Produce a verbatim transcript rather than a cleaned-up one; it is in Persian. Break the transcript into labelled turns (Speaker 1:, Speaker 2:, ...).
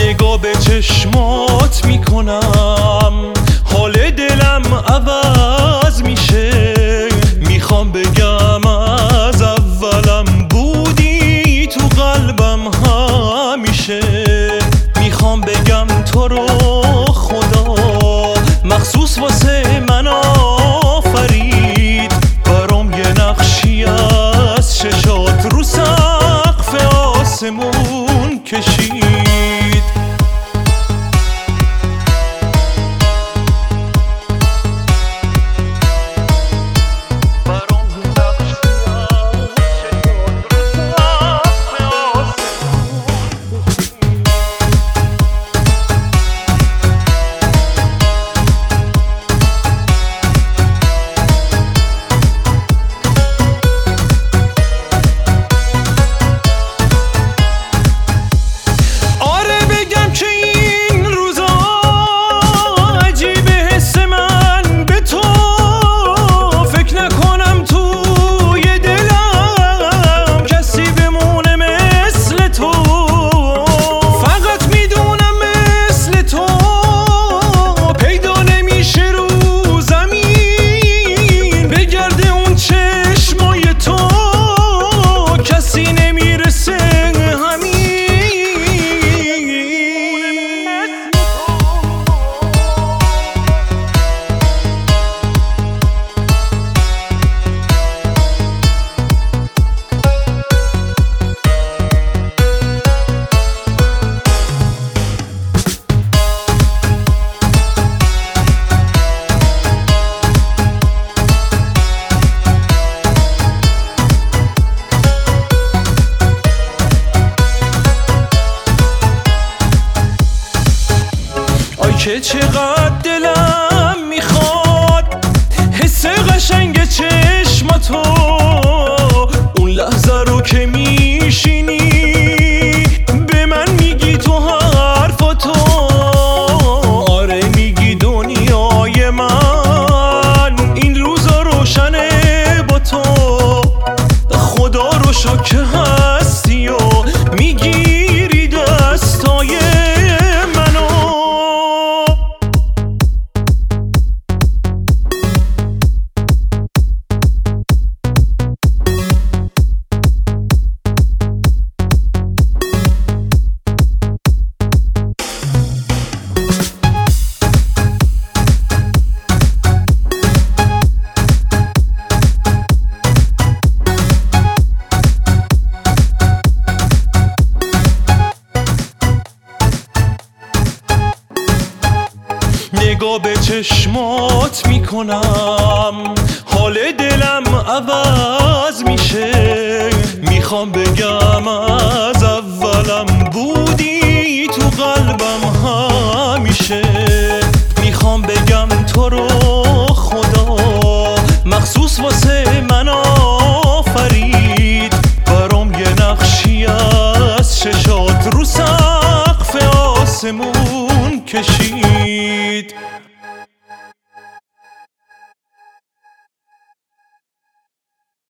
Speaker 1: نگاه به چشمات میکنم، حال دلم عوض میشه. میخوام بگم از اولم بودی تو قلبم همیشه. میخوام بگم تو رو خدا مخصوص واسه من آفرید، برام یه نقشی از چشات رو سقف آسمون کشید. که چقدر دلم میخواد حس قشنگ چشماتو، اون لحظه رو که میشینی به من میگی تو حرفاتو. آره میگی دنیای من این روزا روشنه با تو. خدا رو شکر هستی و میگیری دستای نگاه به چشمات میکنم، حال دلم عوض میشه. میخوام بگم از اولم بودی تو قلبم همیشه. میخوام بگم تو رو خدا مخصوص واسه من آفرید، برام یه نقشی از چشات رو سقف آسمون کشید.